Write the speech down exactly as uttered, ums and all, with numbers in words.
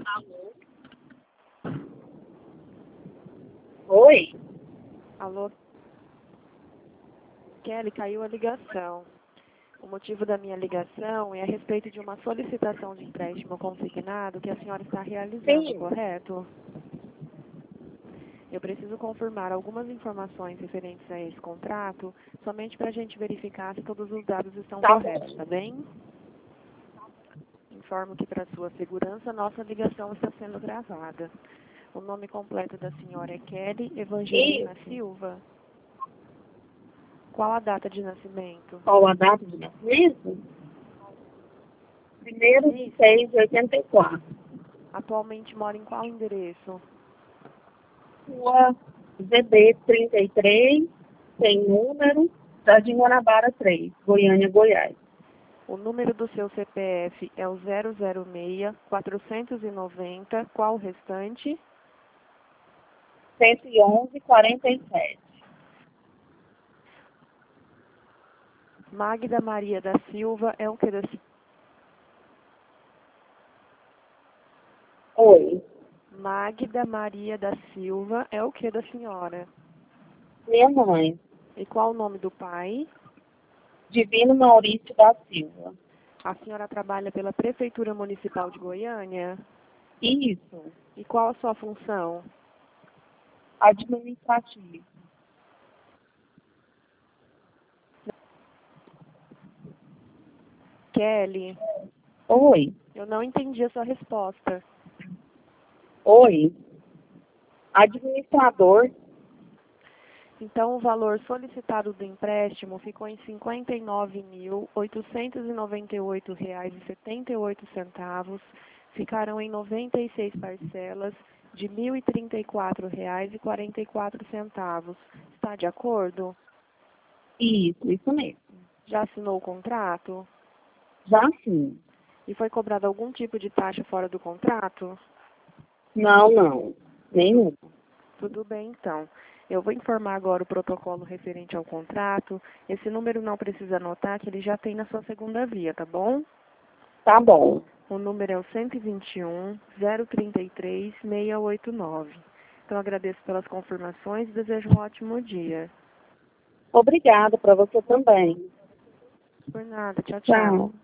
Alô? Oi? Alô? Kelly, caiu a ligação. O motivo da minha ligação é a respeito de uma solicitação de empréstimo consignado que a senhora está realizando, Sim. correto? Eu preciso confirmar algumas informações referentes a esse contrato, somente para a gente verificar se todos os dados estão Tá corretos, bom. tá bem? Informo que, para sua segurança, nossa ligação está sendo gravada. O nome completo da senhora é Kelly Evangelina Isso. Silva. Qual a data de nascimento? Qual a data de nascimento? Primeiro de seis de oitenta e quatro. Atualmente mora em qual endereço? Rua Z B trinta e três, sem número, Jardim Guanabara três, Goiânia, Goiás. O número do seu C P F é o zero zero seis, quatrocentos e noventa. Qual o restante? cento e onze, quarenta e sete. Magda Maria da Silva é o que da... Oi. Magda Maria da Silva é o que da senhora? Minha mãe. E qual o nome do pai? Divino Maurício da Silva. A senhora trabalha pela Prefeitura Municipal de Goiânia? Isso. E qual a sua função? Administrativo. Kelly, Oi. eu não entendi a sua resposta. Oi. Administrador. Então, o valor solicitado do empréstimo ficou em cinquenta e nove mil, oitocentos e noventa e oito reais e setenta e oito centavos. Ficarão em noventa e seis parcelas de mil e trinta e quatro reais e quarenta e quatro centavos. Está de acordo? Isso, isso mesmo. Já assinou o contrato? Já sim. E foi cobrado algum tipo de taxa fora do contrato? Não, não. Nenhum. Tudo bem, então. Eu vou informar agora o protocolo referente ao contrato. Esse número não precisa anotar, que ele já tem na sua segunda via, tá bom? Tá bom. O número é o cento e vinte e um, zero trinta e três, seiscentos e oitenta e nove. Então, agradeço pelas confirmações e desejo um ótimo dia. Obrigada para você também. Por nada. Tchau, tchau. Tchau.